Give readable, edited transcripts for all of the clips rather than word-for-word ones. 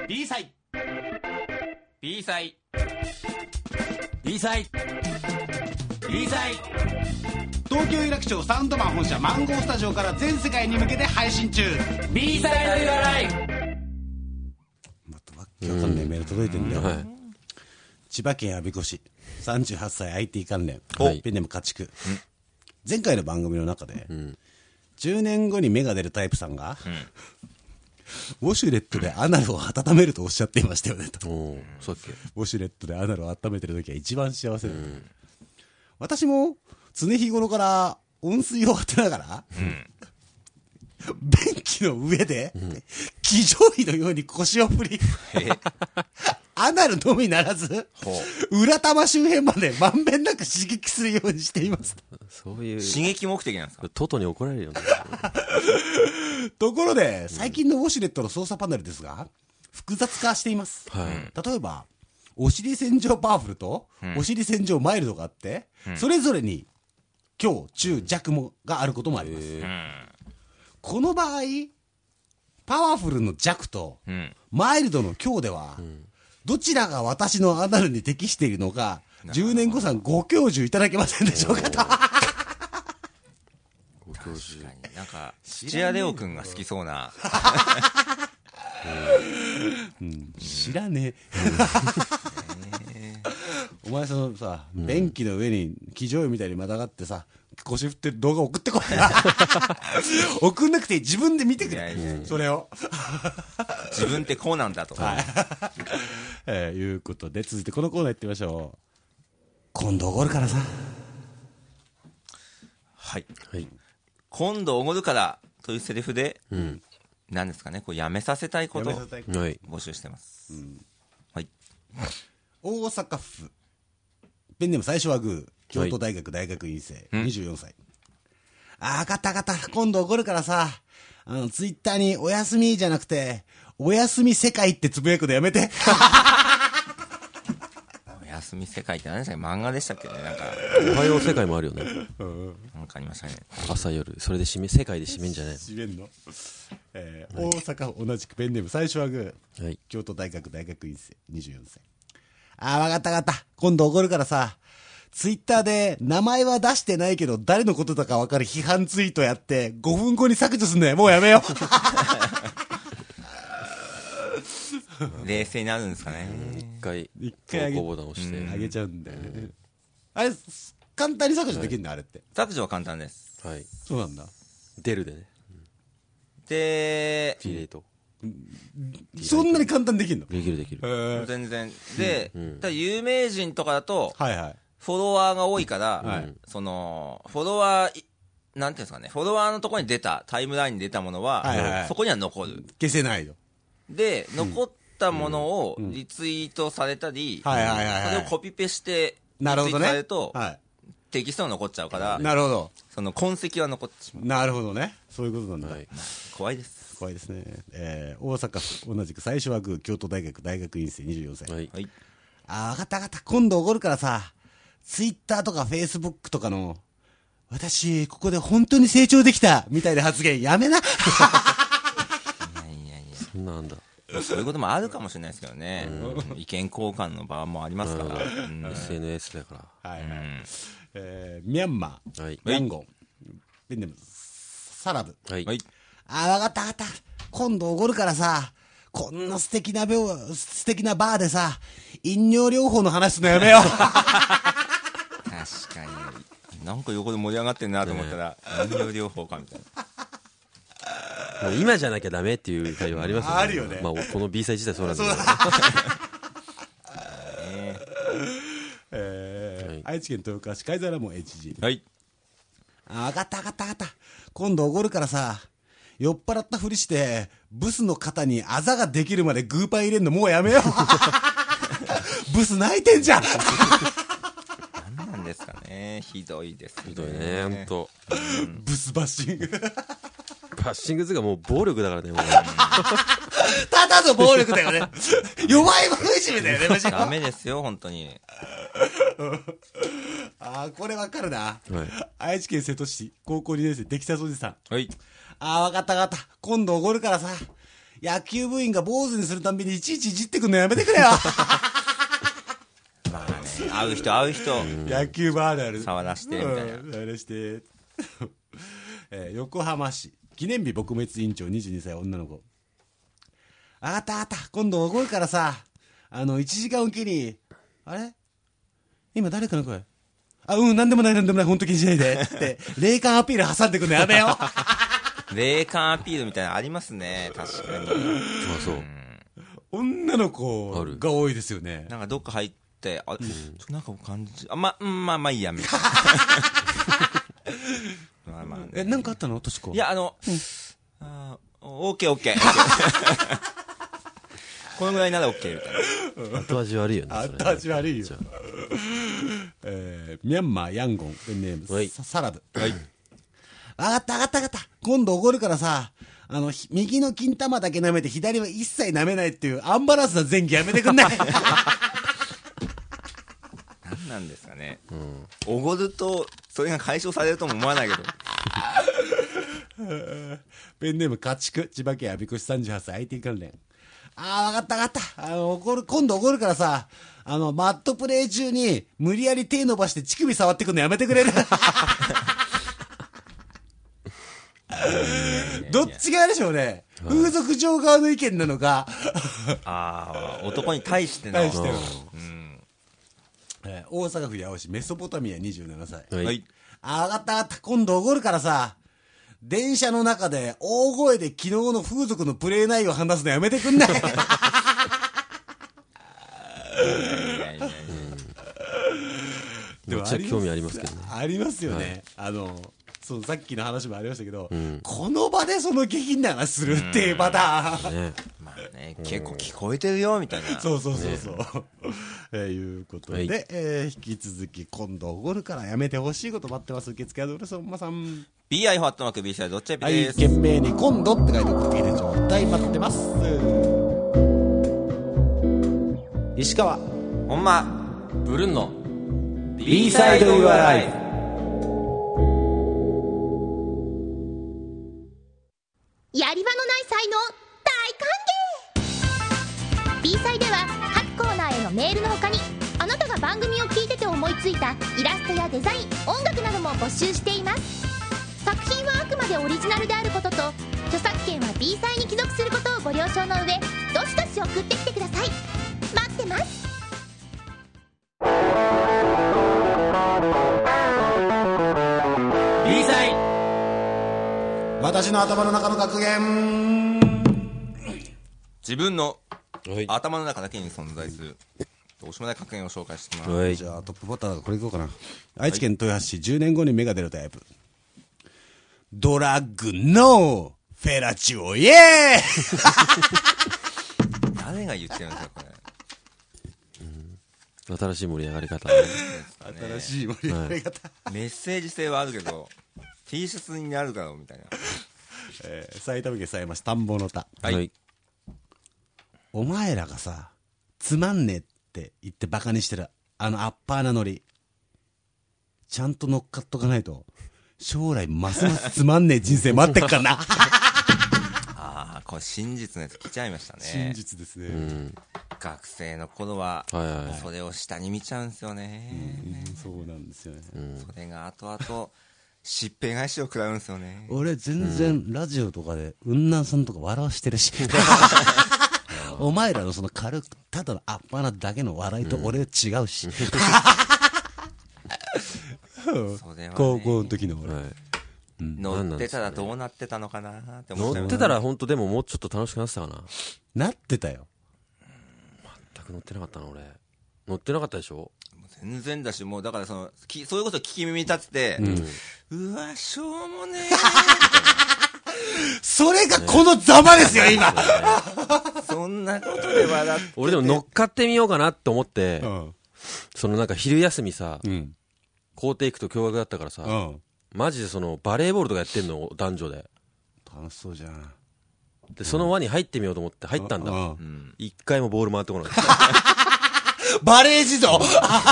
B 祭 B 祭 B 祭 B 祭東京有楽町サウンドマン本社マンゴースタジオから全世界に向けて配信中 B 祭の言わないまたわけわかんないメール届いてんだよ、千葉県我孫子市38歳 IT 関連ペンネーム家畜、前回の番組の中で、10年後に芽が出るタイプさんが、ウォシュレットでアナルを温めるとおっしゃっていましたよねと。 そうだっけ。 ウォシュレットでアナルを温めてる時は一番幸せだ、私も常日頃から温水を当てながら、便器の上で、騎乗位のように腰を振り、アナルのみならず、裏玉周辺までまんべんなく刺激するようにしています。 そういう。 刺激目的なんですか？ トトに怒られるよね。 ところで、最近のウォシュレットの操作パネルですが、複雑化しています。例えば、お尻洗浄パワフルと、お尻洗浄マイルドがあって、それぞれに、強、中、弱もがあることもあります。この場合、パワフルの弱と、マイルドの強では、どちらが私のアナルに適しているのか、10年後さんご教授いただけませんでしょうかと。 ご教授。 なんか、土屋レオくんが好きそうな。 知らねえ。お前そのさ、便器の上に騎乗位みたいにまたがってさ、腰振ってる動画送ってこい。送んなくていい、自分で見てくれ。それを。 自分ってこうなんだと。 いうことで、続いてこのコーナー行ってみましょう。今度おごるからさ。 はい。今度おごるからというセリフで、何ですかね、こうやめさせたいことを募集してます。はい。 大阪府。ペンネーム最初はグー。京都大学大学院生。24歳。わかったわかった。今度おごるからさ。ツイッターにおやすみじゃなくて、おやすみ世界ってつぶやくのやめて。 おやすみ世界って何でしたっけ？漫画でしたっけね？なんか。 おはよう世界もあるよね。 なんかありましたね。 朝夜。それで世界で締めんじゃないの？ 締めんの大阪府同じくペンネーム最初はグー。京都大学大学院生。24歳。わかったわかった。今度おごるからさ。ツイッターで名前は出してないけど誰のことだか分かる批判ツイートやって5分後に削除すんのよ。もうやめよう。冷静になるんですかね。 一回投稿ボタン押してあげちゃうんだよね。あれ簡単に削除できるんだ、あれって。 削除は簡単です。 はい。 そうなんだ。 出るでね。 で、 ディレート。 そんなに簡単にできるの？ できるできる。 全然。で、有名人とかだと、 はいはい。 フォロワーが多いから、その、フォロワー、なんていうんですかね、フォロワーのところに出た、タイムラインに出たものは、そこには残る。 消せないよ。 で、残ったものをリツイートされたり、それをコピペして、リツイートされると、テキストが残っちゃうから、 なるほど。 その痕跡は残ってしまう。 なるほどね。そういうことなんだ。 怖いです。 怖いですね。大阪府同じく最初はグー、京都大学大学院生24歳。わかったわかった。今度おごるからさ、ツイッターとかフェイスブックとかの、私、ここで本当に成長できたみたいな発言やめな。 そんなんだ。 そういうこともあるかもしれないですけどね。意見交換の場もありますから。 SNS だから。 ミャンマー、ヤンゴン、ペンネーム、サラブ。わかったわかった。今度おごるからさ、こんな素敵なバーでさ、飲料療法の話すのやめよう。 確かに。なんか横で盛り上がってんなと思ったら、飲料療法かみたいな。もう今じゃなきゃダメっていう会話ありますよね。 あるよね。 まあ、この B サイ自体そうなんだけど。愛知県豊川市貝皿門 HG。わかったわかったわかった。今度おごるからさ、酔っ払ったふりして、ブスの肩にあざができるまでグーパン入れんのもうやめよう。ブス泣いてんじゃん。 何なんですかね。ひどいですね。 ひどいね、ほんと。 ブスバッシング。 バッシングズがもう暴力だからね、もう。 ただの暴力だよね。弱い者いじめだよね、 ダメですよ、本当に。 これわかるな。愛知県瀬戸市、高校2年生、テキサスおじさん。わかったわかった。今度おごるからさ、 野球部員が坊主にするたんびにいちいちいじってくんのやめてくれよ。 まあね、会う人会う人、 野球部あるある。 触らしてみたいな。 触らして。横浜市、記念日撲滅委員長22歳女の子。あがったあがった。今度おごるからさ、1時間おきに、あれ今誰かの声なんでもないなんでもない、ほんと気にしないで。って、霊感アピール挟んでくんのやめよ。 霊感アピールみたいなのありますね、確かに。 そう。 女の子が多いですよね。 なんかどっか入って、なんか感じ、まあいいや、みたいな。まあなんかあったのとしこ。 いや、オッケー。このぐらいならオッケーみたいな。 後味悪いよね。 後味悪いよ。ミャンマーヤンゴン、ペンネーム、サラブ。 はい。 あがった。今度おごるからさ、右の金玉だけ舐めて左は一切舐めないっていうアンバランスな前戯やめてくんない？ 何なんですかね。おごると、それが解消されるとも思わないけど。 ペンネーム家畜、千葉県我孫子市38歳 IT 関連。わかった。今度おごるからさ、マットプレイ中に無理やり手伸ばして乳首触ってくんのやめてくれる？どっちがでしょうね。風俗嬢側の意見なのか。 男に対しての。 大阪府八尾市メソポタミア27歳。 はい。 わかった。今度おごるからさ、電車の中で大声で昨日の風俗のプレイ内容を話すのやめてくんない？ めっちゃ興味ありますけどね。 ありますよね。そう、さっきの話もありましたけど、この場でその下品な話するっていうパターン。 まあね、結構聞こえてるよ、みたいな。 そう。いうことで、引き続き今度おごるからやめてほしいこと待ってます。受付アドレス、本間さん。 BI ファットマーク B サイドチェピです。 懸命に今度って書いて送ってきてちょうだい、待ってます。石川。 ほんま。 ブルンの B サイド Your Life。 やり場のない才能大歓迎。 B サイでは各コーナーへのメールの他に、あなたが番組を聞いてて思いついたイラストやデザイン、音楽なども募集しています。作品はあくまでオリジナルであることと、著作権は B サイに帰属することをご了承の上、どしどし送ってきてください。待ってます。 B サイ、私の頭の中の格言。 自分の頭の中だけに存在するどうしようもない格言を紹介してます。 じゃあトップバッターこれいこうかな。愛知県豊橋市、10年後に芽が出るタイプ。ドラッグノーフェラチオイエーイ。 誰が言ってるんですかこれ。 新しい盛り上がり方、 新しい盛り上がり方、 メッセージ性はあるけど T シャツになるだろうみたいな。 埼玉県狭山市田んぼの田。 はい、 お前らがさ、つまんねえって言ってバカにしてるアッパーなノリ、ちゃんと乗っかっとかないと将来ますますつまんねえ人生待ってっからな。 これ真実のやつ来ちゃいましたね。 真実ですね。 学生の頃はそれを下に見ちゃうんですよね。 そうなんですよね。 それが後々しっぺ返しを食らうんですよね。 俺全然ラジオとかで雲南さんとか笑わしてるし。お前らのその軽くただのアッパーなだけの笑いと俺違うし。高校の時の俺。 乗ってたらどうなってたのかなって思って。 乗ってたら本当でももうちょっと楽しくなってたかな。 なってたよ。 全く乗ってなかったな俺。乗ってなかったでしょ。 全然だし、もうだからそれこそ聞き耳立てて、うわしょうもねえ。 それがこのざまですよ今。 そんなことで笑って。 俺でも乗っかってみようかなって思って、そのなんか昼休みさ、校庭行くと驚愕だったからさ。マジでそのバレーボールとかやってんの男女で。 楽しそうじゃん。 でその輪に入ってみようと思って入ったんだ。一回もボール回ってこなかった。 バレー児童。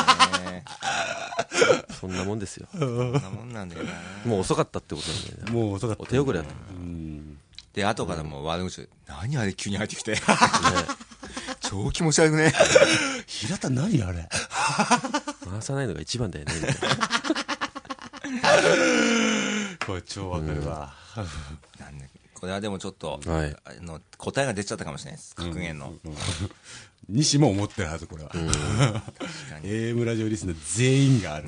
そんなもんですよ。 そんなもんなんだよな。 もう遅かったってことなんだよね。 もう遅かった。 手遅れだった。 で後からもう悪口で、何あれ急に入ってきて、超気持ち悪くね。 平田何あれ回さないのが一番だよね。 これ超わかるわ。 これはでもちょっと、答えが出ちゃったかもしれないです、格言の。 西も思ってるはず、これは。AM ラジオリスナー全員がある。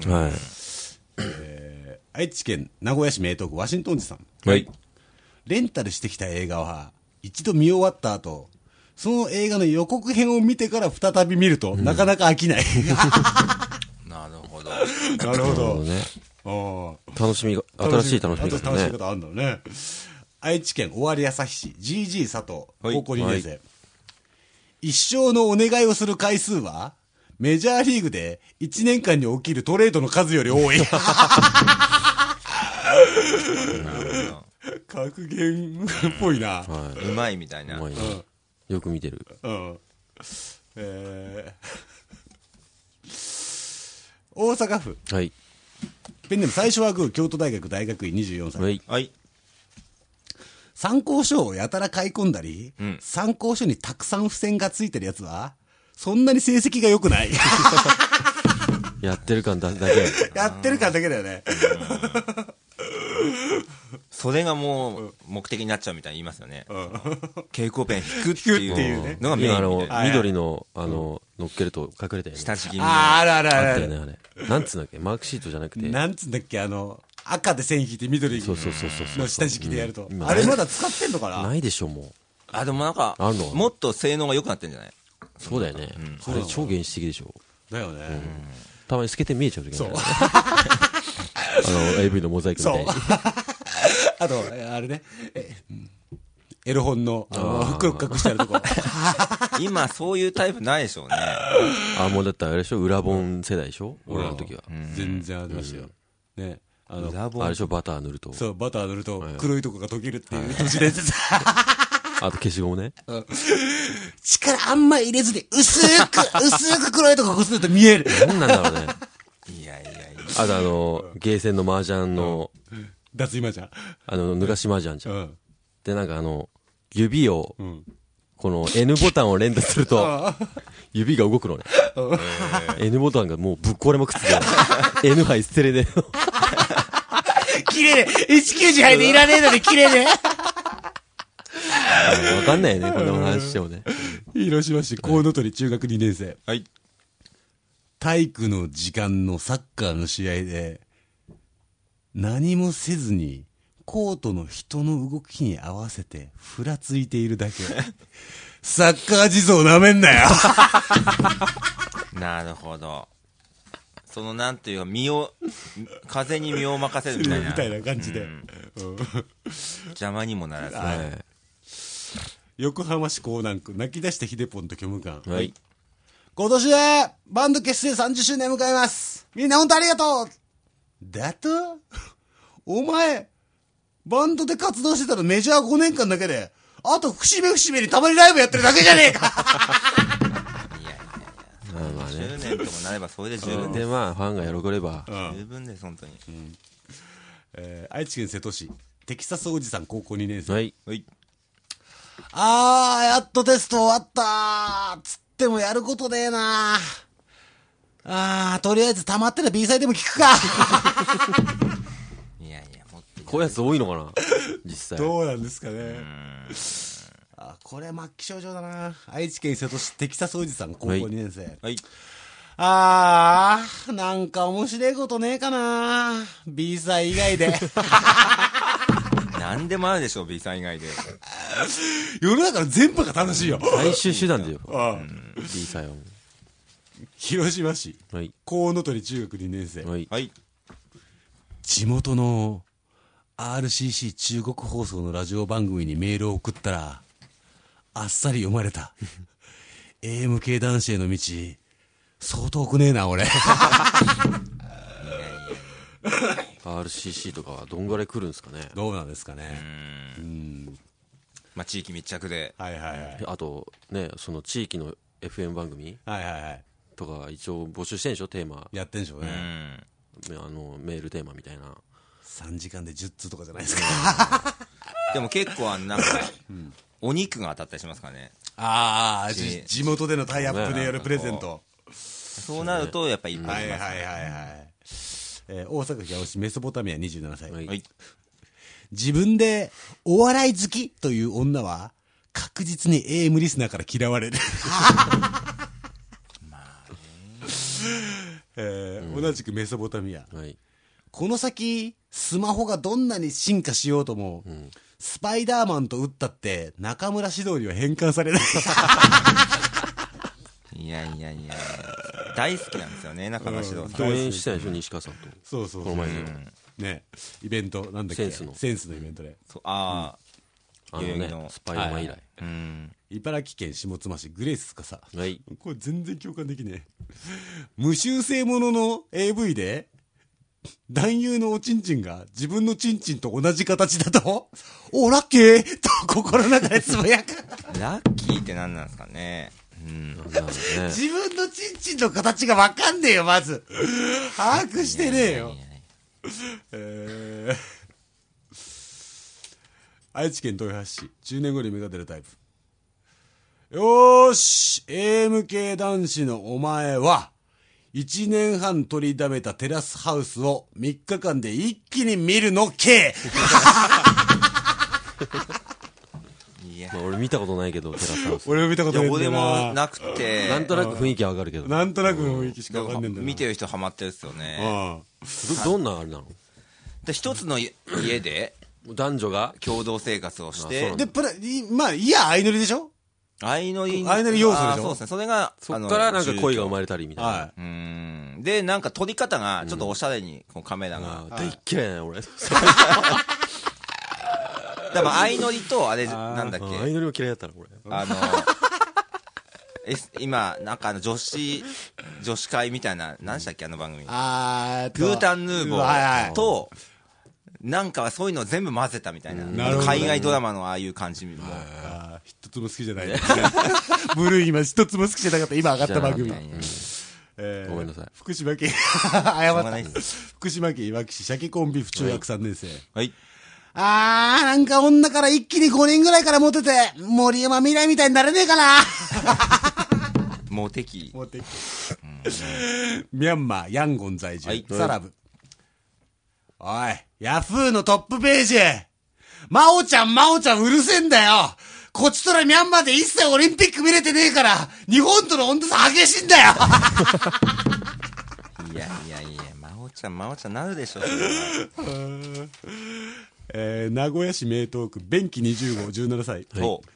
愛知県名古屋市名東区ワシントン寺さん。 はい。 レンタルしてきた映画は、一度見終わった後、その映画の予告編を見てから再び見ると、なかなか飽きない。 なるほど。 なるほど。 楽しみが、新しい楽しみ方ね。 楽しみ方あるんだろうね。愛知県尾張旭市 GG 佐藤、高校2年生。一生のお願いをする回数は、メジャーリーグで1年間に起きるトレードの数より多い。格言っぽいな。 うまいみたいな。 よく見てる。 大阪府。 はい。 ペンネーム最初はグー、京都大学大学院24歳。 はい。 参考書をやたら買い込んだり、参考書にたくさん付箋がついてるやつは、そんなに成績が良くない。 やってる感だけ。 やってる感だけだよね。 それがもう目的になっちゃうみたいに言いますよね。蛍光ペン引くっていうのがメインみたいな。 緑の、乗っけると隠れたよね。 下敷きに。 ある。 あったよね、あれ。なんつうんだっけ、マークシートじゃなくて。 なんつうんだっけ、赤で線引いて緑の下敷きでやると。あれまだ使ってんのかな？ ないでしょ、もう。 でもなんか、もっと性能が良くなってんじゃない？ そうだよね。あれ超原始的でしょ。 だよね。 たまに透けて見えちゃう時ある。AV のモザイクみたいに。 あと、あれね、エロ本の、黒く隠してあるとこ。 今、そういうタイプないでしょうね。 もうだったらあれでしょ、裏本世代でしょ、俺らの時は。 全然ありましたよ。ね。 あれでしょ、バター塗ると。 そう、バター塗ると黒いとこが溶けるっていう都市伝説。 あと消しゴムね。 力あんま入れずに、薄く黒いとここすると見える。 なんなんだろうね。 いや。 あとゲーセンの麻雀の、 脱衣麻雀。 ぬらし麻雀じゃん。で、なんか指を、この N ボタンを連打すると、指が動くのね。N ボタンがもうぶっ壊れまくってて、N 杯捨てれねえの。 綺麗ね。190杯でいらねえのに綺麗ね。 わかんないよね、こんな話してもね。 広島市コウノトリ中学2年生。 はい。 体育の時間のサッカーの試合で、何もせずに、コートの人の動きに合わせて、ふらついているだけ。サッカー地蔵なめんなよ。 なるほど。そのなんていうか、風に身を任せるみたいな。 みたいな感じで。 邪魔にもならず。 横浜市港南区、泣き出してヒデポンと虚無感。 はい。 今年でバンド結成30周年迎えます。みんな本当ありがとう。だとお前、バンドで活動してたらメジャー5年間だけで、あと節目節目にたまにライブやってるだけじゃねえか。 いや。10年ともなればそれで十分です。 で、まあ、ファンが喜べば。 十分です、本当に。 愛知県瀬戸市、テキサスおじさん高校2年生。 はい。 やっとテスト終わったつってもやることねえな。とりあえず溜まってる B サイでも聞くか。 いや、もっと。 こういうやつ多いのかな実際。 どうなんですかね。これ末期症状だな。愛知県瀬戸市テキサスおじさん高校2年生。 はい。 なんか面白いことねえかな。B サイ以外で。 何でもあるでしょ、B さん以外で。 世の中の全部が楽しいよ。 最終手段だよ。B さん。 広島市、コウノトリ中学2年生。 はい。 地元の RCC 中国放送のラジオ番組にメールを送ったら、あっさり読まれた。AM 系男子への道、相当遠くねえな、俺。 RCC とかはどんぐらい来るんですかね。 どうなんですかね。 まあ、地域密着で。 あと、ね、その地域の FM 番組とか一応募集してんでしょ、テーマ。 やってんでしょうね。 メールテーマみたいな。 3時間で10通とかじゃないですか。 でも結構なんか、お肉が当たったりしますからね。 ああ、地元でのタイアップでやるプレゼント。 そうなると、やっぱりいっぱいいます。 はい。大阪府八尾市メソポタミア27歳。 はい。 自分でお笑い好きという女は、確実に AM リスナーから嫌われる。同じくメソポタミア。この先、スマホがどんなに進化しようとも、スパイダーマンと打ったって、中村獅童には返還されない。 いや、大好きなんですよね、中村獅童さん。 共演してないでしょ、西川さんと。 そう。 この前ね、イベント、なんだっけ、センスのイベントで。 ああ、 スパイダーマン以来。 茨城県下妻市グレースかさ。これ全然共感できねえ。無修正者の AV で、男優のおちんちんが自分のちんちんと同じ形だと、お、ラッキーと心の中でつぶやく。 ラッキーって何なんですかね。 自分のちんちんの形がわかんねえよ、まず。把握してねえよ。愛知県豊橋市、10年後に芽が出るタイプ。よーし、AMK 男子のお前は、1年半取りだめたテラスハウスを3日間で一気に見るのけ。 俺見たことないけど、テラスハウス。 俺も見たことないんだよな。 俺もなくて。 なんとなく雰囲気わかるけど。 なんとなく雰囲気しかわかんねえんだよ。 見てる人ハマってるっすよね。 どんなあれなの？ で、一つの家で、 男女が共同生活をして、 で、まあ、いや、相乗りでしょ？ 相乗り要素でしょ？ そうですね。それが、 そっからなんか恋が生まれたりみたいな。 で、なんか撮り方が、ちょっとおしゃれに、このカメラが。 大っ嫌いだね、俺。 だから相乗りと、あれ、なんだっけ。 相乗りも嫌いだったな、俺。 今、なんか女子会みたいな、何でしたっけ、あの番組。グータンヌーボーと、なんかそういうの全部混ぜたみたいな。海外ドラマのああいう感じも。 一つも好きじゃない。ブルー今一つも好きじゃなかった。今上がった番組。 ごめんなさい。 福島県、謝った。福島県いわき市鮭コンビーフ中学3年生。 はい。 なんか女から一気に5人ぐらいからモテて、森山未来みたいになれねえかな。 モテキ。 ミャンマー、ヤンゴン在住、サラブ。おい、ヤフーのトップページ。真央ちゃんうるせえんだよ。こっちとらミャンマーで一切オリンピック見れてねえから、日本との温度差激しいんだよ。 いや、真央ちゃんなるでしょ。 名古屋市名東区、便器20号、17歳。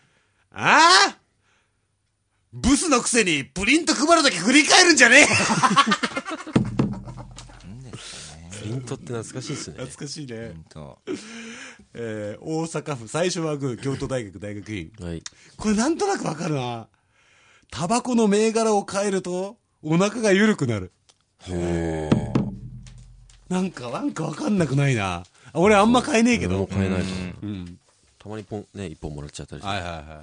ブスのくせにプリント配るとき振り返るんじゃねえ。 プリントって懐かしいっすね。 懐かしいね。大阪府最初はグー、京都大学大学院。これなんとなくわかるな。タバコの銘柄を変えるとお腹が緩くなる。なんかわかんなくないな。俺あんま買えねえけど。 俺も買えないと思う。たまに一本もらっちゃったりして。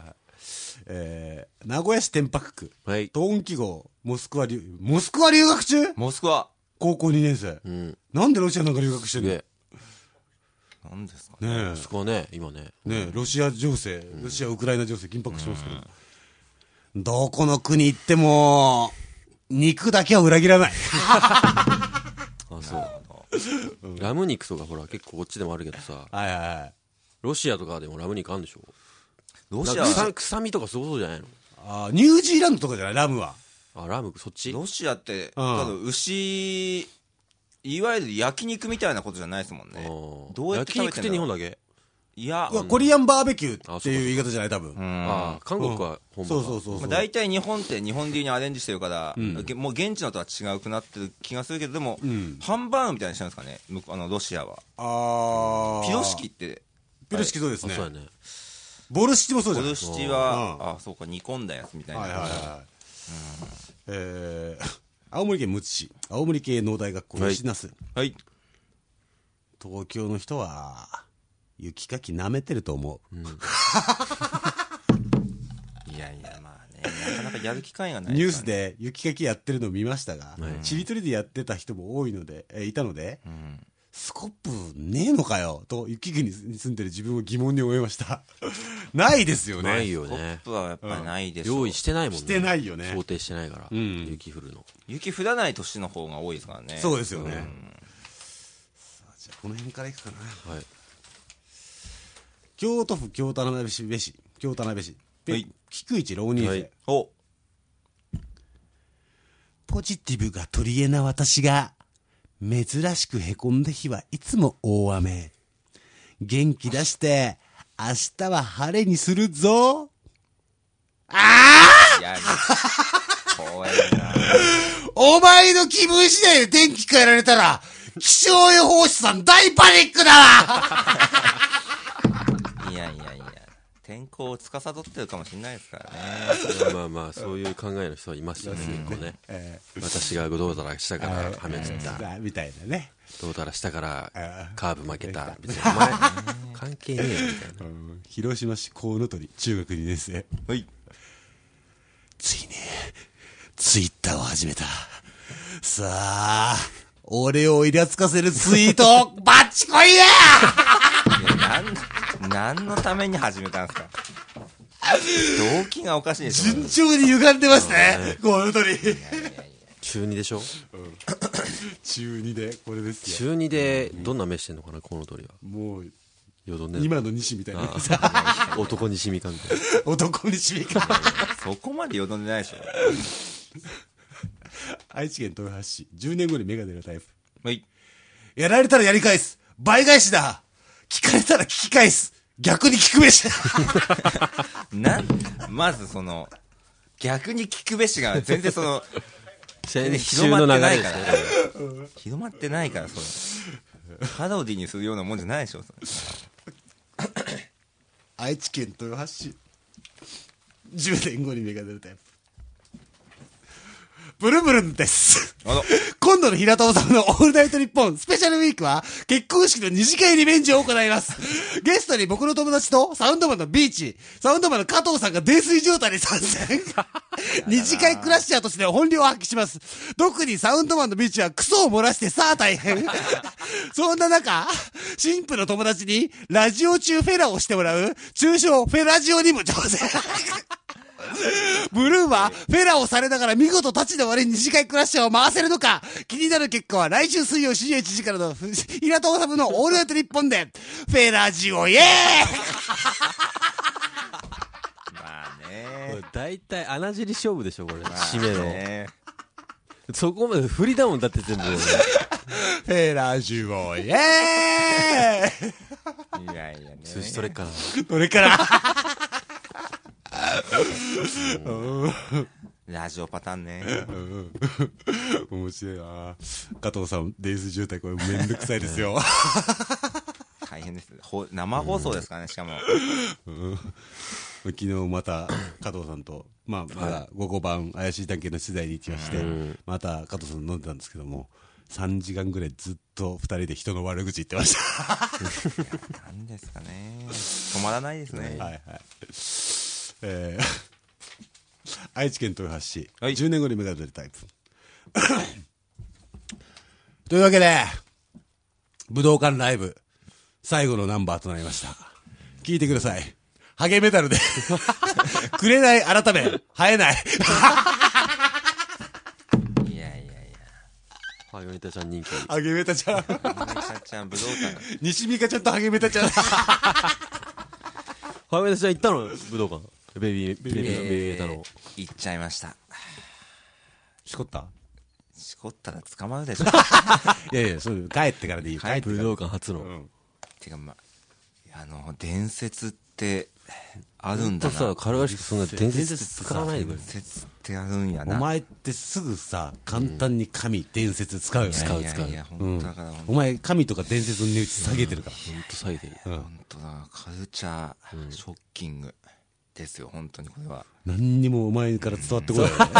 名古屋市天白区。東音記号、モスクワ留学中？ モスクワ。 高校2年生。なんでロシアなんか留学してるの？ なんですかね。 モスクワね、今ね。 ロシア情勢、ウクライナ情勢緊迫してますけど。どこの国行っても、肉だけは裏切らない。 そう。ラム肉とかほら結構こっちでもあるけどさ。ロシアとかでもラム肉あるんでしょ？ ロシアは臭みとかすごそうじゃないの？ ニュージーランドとかじゃないラムは。 ラムそっち？ ロシアって、多分牛、いわゆる焼肉みたいなことじゃないですもんね。 どうやって食べてんの？焼肉って日本だけ？ いや、 コリアンバーベキューっていう言い方じゃない多分。 韓国は本場。 そう。 大体日本って日本流にアレンジしてるから、もう現地のとは違うくなってる気がするけど、でも、ハンバーグみたいにしてるんですかね、ロシアは。ピロシキって。 ピロシキそうですね。 そうやね。 ボルシチもそうじゃん。 ボルシチは、そうか、煮込んだやつみたいな。 青森県むつ市、青森系農大学校西那須。東京の人は、雪かき舐めてると思う。 いや、まあね、なかなかやる機会がない。 ニュースで雪かきやってるのを見ましたが、ちりとりでやってた人もいたので、 スコップねえのかよと雪国に住んでる自分を疑問に思いましたないですよね。 ないよスコッね。 プはやっぱりないでしょ。 用意してないもんね。 してないよね。 想定してないから、雪降るの。 雪降らない年の方が多いですからね。 そうですよね。さあじゃあこの辺からいくかな。 はい。 京都府京田辺市、 はい、 菊一浪人生、 はい、 おポジティブが取り柄な私が珍しくへこんだ日はいつも大雨。元気出して明日は晴れにするぞ。 いや怖いな。 お前の気分次第で天気変えられたら気象予報士さん大パニックだわいや天候を司ってるかもしれないですからね。 まあまあそういう考えの人はいますよね、結構ね。私がどうだら下から雨降ったみたいなね。 どうだら下からカーブ負けたみたいな。お前関係ねえよみたいな。 広島市コウノトリ中学2年生。 はい。 ついねツイッターを始めた。さあ俺をイラつかせるツイートバッチコイや何のために始めたんですか。動機がおかしいでしょ。 順調に歪んでますね、コウノトリ。 中2でしょ、 中2でこれですよ。 中2でどんな目してんのかな、コウノトリは。 もうよどんで今の西みたいな男西みかみたいな。 男西みかそこまでよどんでないでしょ。 愛知県豊橋市、10年後に芽が出るタイプ。 はい。 やられたらやり返す、倍返しだ。聞かれたら聞き返す、逆に聞くべしまずその逆に聞くべしが全然その先週の流れですね。 広まってないからそれパロディにするようなもんじゃないでしょ。 愛知県豊橋市、10年後に芽が出るタイプ。ブルブルンです。今度の平田治のオールナイトニッポンスペシャルウィークは結婚式の二次会リベンジを行います。ゲストに僕の友達とサウンドマンのビーチ、サウンドマンの加藤さんが泥酔状態で参戦。二次会クラッシャーとして本領を発揮します。特にサウンドマンのビーチはクソを漏らしてさあ大変。そんな中、新婦の友達にラジオ中フェラをしてもらう通称フェラジオにも挑戦。ブルーはフェラをされながら見事立ちの悪い二次会クラッシャーを回せるのか。気になる結果は来週水曜深夜1時からの平田治のオールナイトニッポンでフェラジオイエーイ。 まあね、 大体穴尻勝負でしょこれ、締めね、 のそこまで振りだもんだって全部フェラジオイエーイ。 いやね、 寿司取れっかな、 どれからラジオパターンね。 面白いな。加藤さん、泥酔状態これめんどくさいですよ。 大変です。生放送ですからね、しかも。 昨日また加藤さんと、まだ午後版怪しい探検の取材に行きまして、また加藤さん飲んでたんですけども、3時間ぐらいずっと2人で人の悪口言ってました。 なんですかね。止まらないですね。 はいはい。愛知県豊橋市、 はい、 10年後に芽が出るタイプ。というわけで、武道館ライブ、最後のナンバーとなりました。聞いてください。ハゲメタルで、くれない改め、生えない。 いや。 ハゲメタちゃん人気。 ハゲメタちゃん。 ハゲメタちゃん、武道館。 西美香ちゃんとハゲメタちゃん。 ハゲメタちゃん行ったの武道館。ベビーメタの。 行っちゃいました。 しこったら捕まるでしょ。 いや、そういう、帰ってからでいいよ。 武道館初の。 てか伝説ってあるんだな。 さ、軽々しくそんな伝説使わないでくれ。 伝説ってあるんやな。 お前ってすぐさ、簡単に神、伝説使うよね。 使う。 いや、本当だから。 お前、神とか伝説の値打ち下げてるから。 本当下げてる。 本当だ、カルチャー、ショッキングですよ、本当にこれは。 何にもお前から伝わってこないよね。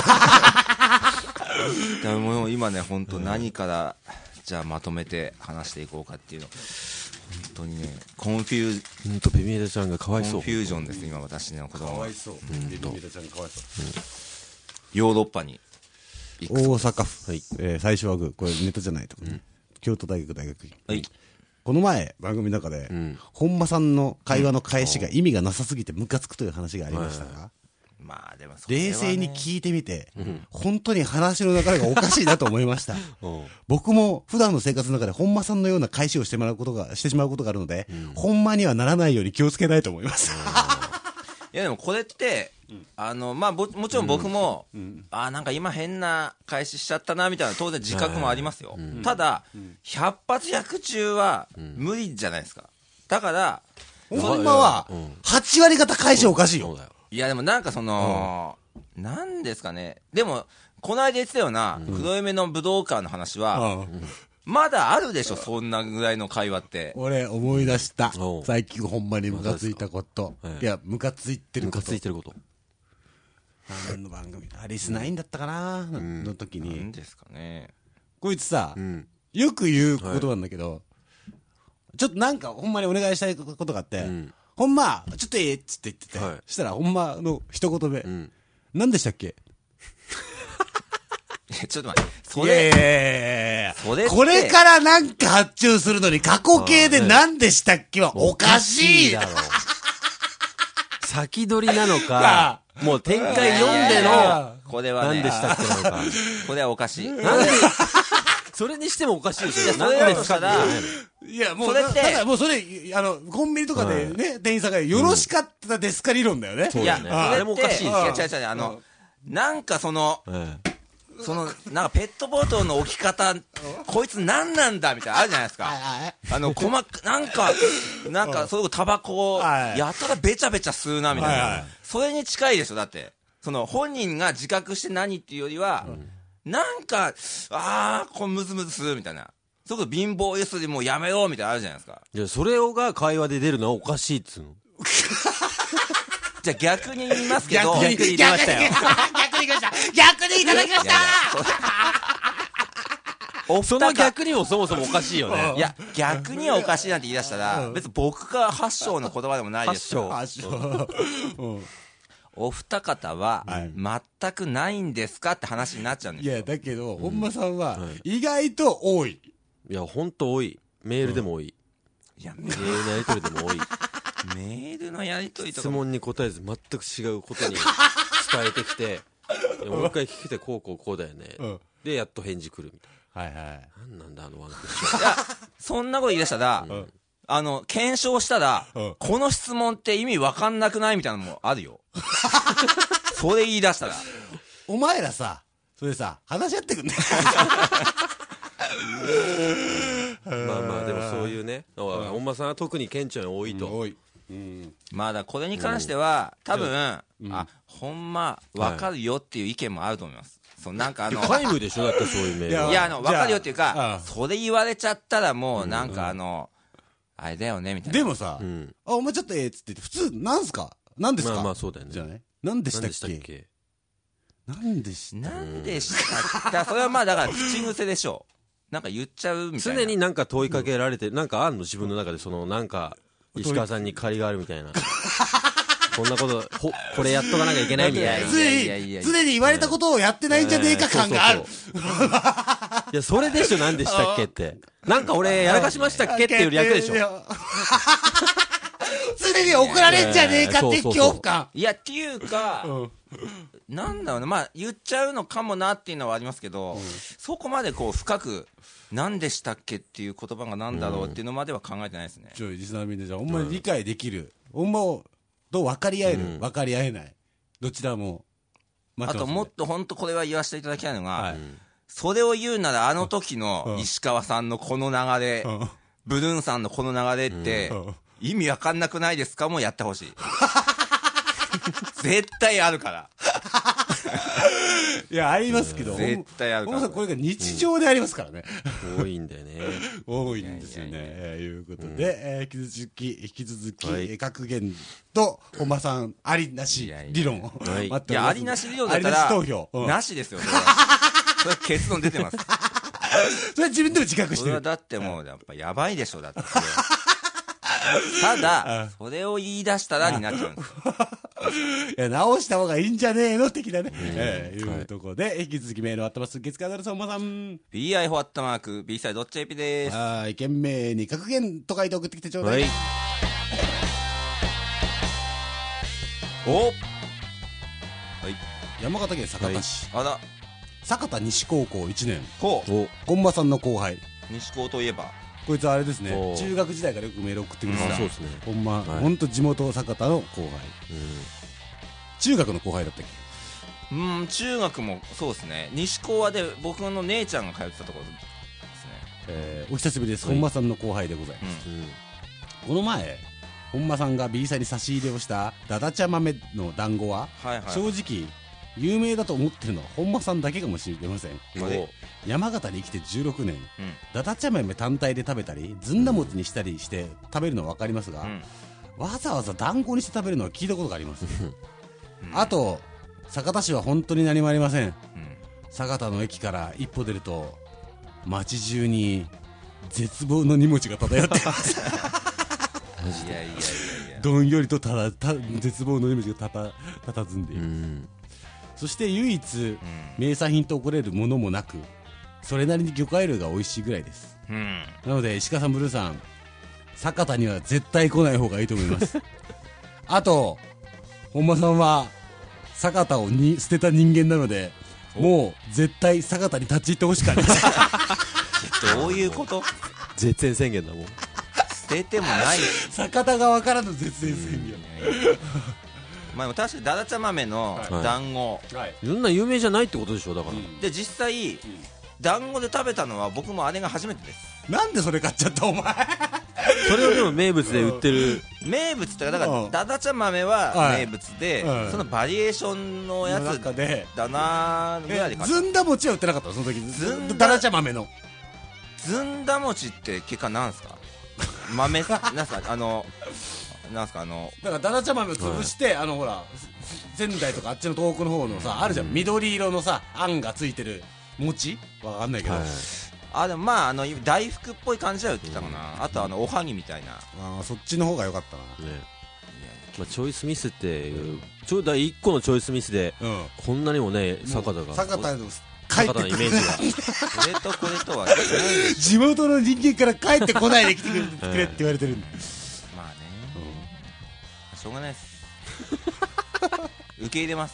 でも今ね、本当何からじゃあまとめて話していこうかっていうの。本当にね、コンフュージョンです今私の子供は。 かわいそう。ベビーメタちゃんかわいそう。 ヨーロッパに大阪府、最初はグー、これネタじゃないと。 京都大学大学院。 はい。 この前、番組の中で、本間さんの会話の返しが意味がなさすぎてムカつくという話がありましたが、 まあでもそれはね、 冷静に聞いてみて、本当に話の流れがおかしいなと思いました。僕も普段の生活の中で本間さんのような返しをしてしまうことがあるので、本間にはならないように気をつけないと思います。 いやでもこれって、まあもちろん僕も、なんか今変な返ししちゃったなみたいな当然自覚もありますよ。ただ、100発100中は無理じゃないですか。だから、 本間は、8割方返しおかしいよ。 いやでもなんかなんですかね。でも、この間言ってたような、黒夢の武道館の話は、まだあるでしょ、そんなぐらいの会話って。 俺、思い出した。最近ほんまにムカついたこと。いや、ムカついてること。 ムカついてること。 何の番組アリス9だったかなの時に。 何ですかね。 こいつさ、よく言う言葉なんだけど、ちょっとなんかほんまにお願いしたいことがあって、ほんま、ちょっといいっつって言ってて、そしたらほんまの一言目、何でしたっけ？ ちょっと待って、 それこれからなんか発注するのに過去形で何でしたっけはおかしいだろ。 先取りなのか、もう展開読んでの、 これはね、 何でしたっけなのか。 これはおかしい。 それにしてもおかしいですよ。 何ですかいや、もう、ただもうそれ、コンビニとかでね、店員さんがよろしかったですか理論だよね。 いや、あれもおかしいですよ。違う、なんかなんかペットボトルの置き方、こいつ何なんだみたいなあるじゃないですか。なんか、そういうタバコを、やたらべちゃべちゃ吸うなみたいな。それに近いでしょ、だって。本人が自覚して何っていうよりは、なんか、これムズムズするみたいな。そこ貧乏ゆすりもうやめようみたいなのあるじゃないですか。 いや、それが会話で出るのはおかしいっつうの。 じゃあ逆に言いますけど。 逆に言いましたよ。逆に言いました。逆にいただきましたその逆にもそもそもおかしいよね。 いや、逆にはおかしいなんて言い出したら、別に僕が発祥の言葉でもないですよ。 発祥。 お二方は、全くないんですかって話になっちゃうんですよ。 いや、だけど、本間さんは、意外と多い。 いや、ほんと多い。メールでも多い。 いや、 メールのやりとりでも多い。 メールのやりとりとか。 質問に答えず全く違うことに伝えてきて、もう一回聞けてこうだよね。で、やっと返事来るみたいな。なんなんだ、ワンクッション。 いや、そんなこと言い出したら、検証したら、この質問って意味わかんなくないみたいなのもあるよ。それ言い出したら。 お前らさ、それさ、話し合ってくんね。 まあまあ、でもそういうね、本間さんは特に顕著に多いと。多い。 まだこれに関しては、多分、ほんま、わかるよっていう意見もあると思います。なんか皆無でしょだってそういうメール。 いや、わかるよっていうか、それ言われちゃったらもう、なんかあれだよね、みたいな。 でもさ、お前ちょっとつって言って、普通、なんすかなんですかまあそうだよね。 じゃないなんでしたっけなんでしたっけそれはまあだから口癖でしょう。なんか言っちゃうみたいな。 常になんか問いかけられて、なんかあんの自分の中でなんか、石川さんに借りがあるみたいな。こんなこと、これやっとかなきゃいけないみたいな。 常に言われたことをやってないんじゃねえか感がある。 いや、それでしょ、何でしたっけって。なんか俺、やらかしましたっけっていう略でしょ。 常に怒られんじゃねえかって恐怖感。 いや、っていうか、なんだろうな、まあ、言っちゃうのかもなっていうのはありますけど、そこまでこう、深く、何でしたっけっていう言葉が何だろうっていうのまでは考えてないですね。 リスナーみんなじゃあ、ほんまに理解できる。ほんまを、どう分かり合える、分かり合えない。どちらも。 あと、もっと本当これは言わせていただきたいのが、それを言うならあの時の石川さんのこの流れ、ブルーンさんのこの流れって、意味わかんなくないですかもやってほしい。絶対あるから。 いや、ありますけど。 絶対あるから。 これが日常でありますからね。 多いんだよね。 多いんですよね。いうことで、引き続き、格言と、本間さん、ありなし理論を待っております。 いや、ありなし理論だったら、 ありなし投票。 なしですよ、それは。それは結論出てます。 それは自分でも自覚してる。 それはだってもう、やっぱやばいでしょ、だって。 ただ、それを言い出したらになっちゃうんです。 いや、直した方がいいんじゃねえの的なね。いうところで、引き続きメールをあってます。月火ドル相馬さん。 bi4@、b-side.jp です。 はい、懸命に格言と書いて送ってきてちょうだい。はい。 おはい。 山形県酒田市。 あら。 酒田西高校1年。 こう。 本間さんの後輩。 西高といえば。 こいつはあれですね。中学時代からよくメール送ってくれてた。 そうですね。 ほんま、ほんと地元酒田の後輩。中学の後輩だったっけ？ 中学もそうですね。西高はで僕の姉ちゃんが通ってたところですね。 お久しぶりです。本間さんの後輩でございます。この前、本間さんが B サイに差し入れをしたダダ茶豆の団子は、正直有名だと思ってるのは本間さんだけかもしれません。山形に来て16年、ダダ茶豆単体で食べたりずんだ餅にしたりして食べるのは分かりますが、わざわざ団子にして食べるのは聞いたことがあります。あと酒田市は本当に何もありません。酒田の駅から一歩出ると街中に絶望の荷物が漂ってますいやいやいや、 どんよりと絶望の荷物が佇んでいる。そして唯一、名産品と怒れるものもなく、それなりに魚介類が美味しいぐらいです。なので石川さん、ブルーさん、酒田には絶対来ない方がいいと思いますあと本間さんは酒田を捨てた人間なので、もう絶対酒田に立ち入ってほしかったどういうこと？ 絶縁宣言だもん。 捨ててもない酒田側からの絶縁宣言まあ確かにダダ茶豆の団子、 そんな有名じゃないってことでしょ。だから、 で実際団子で食べたのは僕も姉が初めてです。 なんでそれ買っちゃったお前それをでも名物で売ってる名物ってだからダダ茶豆は名物で、そのバリエーションのやつだなぐらいで買った。 ずんだ餅は売ってなかったのその時。ダダ茶豆のずんだ餅って結果なんすか？豆なんすかなんすかだからダダ茶豆を潰して、ほら仙台とかあっちの遠くの方のさ、あるじゃん、緑色のさあんがついてる餅わかんないけど、 でもまあ大福っぽい感じは売ってたかな。あとおはぎみたいな。 そっちの方が良かったな。 まあチョイスミスっていうちょうど1個のチョイスミスでこんなにもね酒田のイメージがこれとこれとは地元の人間から帰ってこないで来てくれって言われてるんだ。 まあね、しょうがないです受け入れます。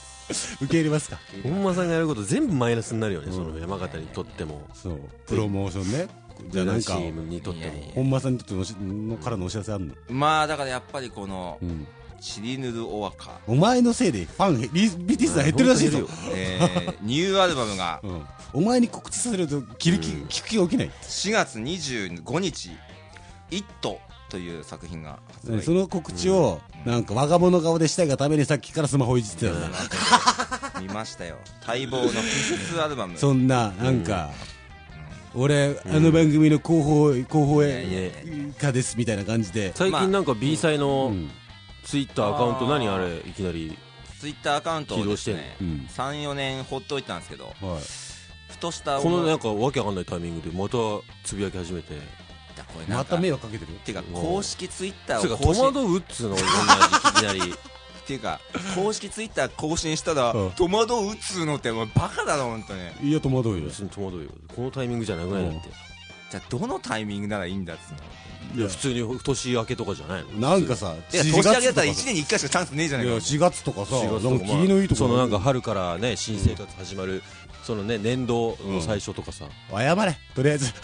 受け入れますか。 本間さんがやること全部マイナスになるよね。その山形にとってもそうプロモーションね。じゃあなんかにとっても本間さんにとってのからのお知らせあるの？ まあだからやっぱりこのチリヌルオワカ、 お前のせいでファンBTS さん減ってるらしいぞ。 ニューアルバムがお前に告知させると聞く気が起きない。 4月25日「イット!」という作品が発売。 その告知をなんか我が物顔でしたいがためにさっきからスマホいじってたよね。 見ましたよ。待望のフィフスアルバム。 そんななんか俺番組の広報家ですみたいな感じで。 最近なんか B 祭のツイッターアカウント何あれいきなりツイッターアカウントをですね 3,4 年ほっといたんですけど、ふとしたこのなんかわけわかんないタイミングでまたつぶやき始めて、 また迷惑かけてるっていうか公式ツイッターを戸惑うっつうのいきなりっていうか公式ツイッター更新したら戸惑うっつうのってもうバカだろ本当に。 いや戸惑うよ。 戸惑うよ。このタイミングじゃなくないだって。 じゃあどのタイミングならいいんだっつうの。 いや普通に年明けとかじゃないの。 なんかさ年明けだったら1年に1回しかチャンスねえじゃないか。 4月とかさなんか霧のいいとこそのなんか春からね新生活始まるそのね年度の最初とかさ謝れとりあえず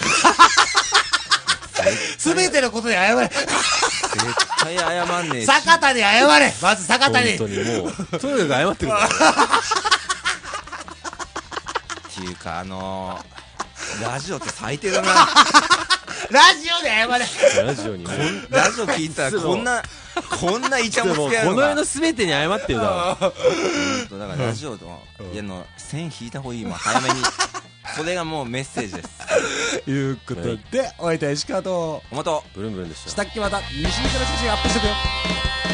全てのことで謝れ。絶対謝んねえし酒田に謝れ。まず酒田に本当にもうとにかく謝ってくれっていうかラジオって最低だなラジオで謝れ。 ラジオにラジオ聞いたらこんなイチャモツがやるのか。 この世の全てに謝ってよ。だからラジオの線引いた方がいいもん早めにそれがもうメッセージですいうことでお相手は石川とおまとブルンブルンでした。 したっけまた西にから写真アップしてくよ。